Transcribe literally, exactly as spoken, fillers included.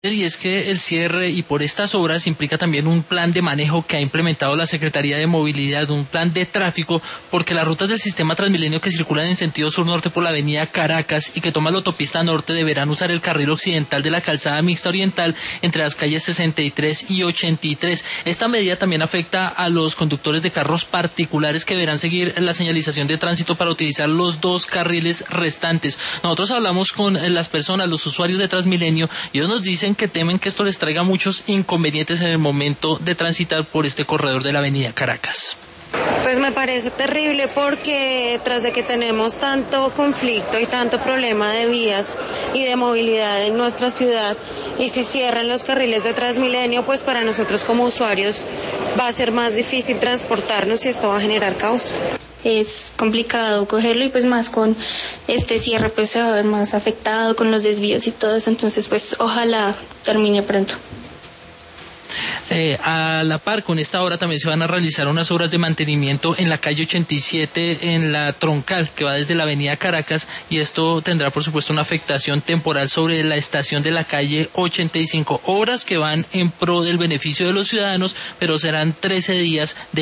Y es que el cierre y por estas obras implica también un plan de manejo que ha implementado la Secretaría de Movilidad, un plan de tráfico, porque las rutas del sistema Transmilenio que circulan en sentido sur-norte por la avenida Caracas y que toman la autopista norte deberán usar el carril occidental de la calzada mixta oriental entre las calles sesenta y tres y ochenta y tres. Esta medida también afecta a los conductores de carros particulares que deberán seguir la señalización de tránsito para utilizar los dos carriles restantes. Nosotros hablamos con las personas, los usuarios de Transmilenio, y ellos nos dicen que temen que esto les traiga muchos inconvenientes en el momento de transitar por este corredor de la avenida Caracas. Pues me parece terrible porque tras de que tenemos tanto conflicto y tanto problema de vías y de movilidad en nuestra ciudad, y si cierran los carriles de Transmilenio, pues para nosotros como usuarios va a ser más difícil transportarnos y esto va a generar caos. Es complicado cogerlo y pues más con este cierre pues se va a ver más afectado con los desvíos y todo eso, entonces pues ojalá termine pronto. Eh, a la par con esta obra también se van a realizar unas obras de mantenimiento en la calle ochenta y siete, en la troncal que va desde la avenida Caracas, y esto tendrá por supuesto una afectación temporal sobre la estación de la calle ochenta y cinco. Obras que van en pro del beneficio de los ciudadanos, pero serán trece días de